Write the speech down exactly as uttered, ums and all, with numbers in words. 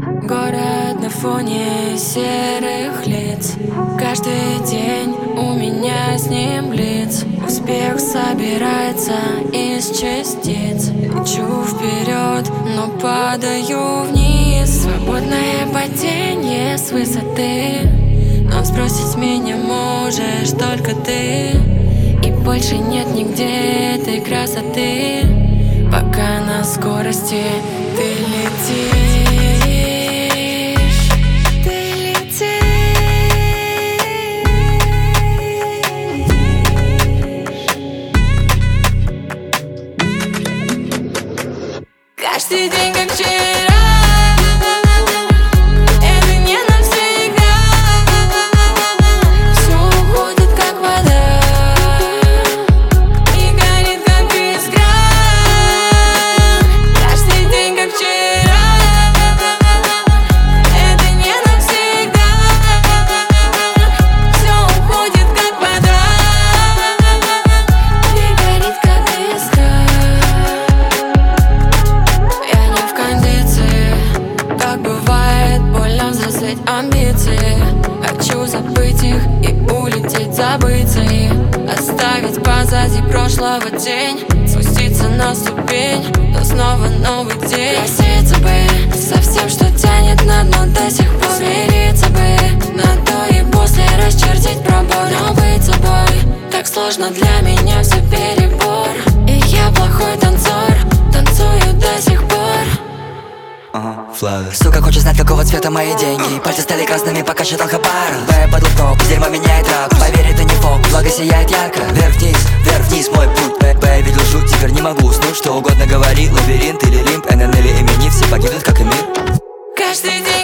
Город на фоне серых лиц. Каждый день у меня с ним блиц. Успех собирается из частиц. Лечу вперед, но падаю вниз. Свободное падение с высоты, но сбросить меня можешь только ты. И больше нет нигде этой красоты, пока на скорости ты летишь. Каждый день как вчера, это не навсегда. Все уходит как вода и горит как искра. Каждый день как вчера, это не навсегда. Все уходит как вода и горит как искра. Как бывает больно взрослеть амбиции. Хочу забыть их и улететь, забыться их. Оставить позади прошлого тень, спуститься на ступень, но снова новый день. Проситься бы со всем, что тянет на дно до сих пор. Смириться бы на то и после расчертить пробор. Но быть собой так сложно для меня, все перебор. И я плохой танцор, танцую до сих пор. Uh-huh. Сука хочет знать, какого цвета мои деньги. Пальцы стали красными, пока считал хабара. Бэй, падал в топ, дерьмо меняет рак. Поверь, это не фок, благо сияет ярко. Вверх-вниз, вверх-вниз мой путь. Бэй, бэй, видел жуть, теперь не могу уснуть. Что угодно говори, лабиринт или лимб, эн эн или Эмини. Все погибнут, как и мир. Каждый день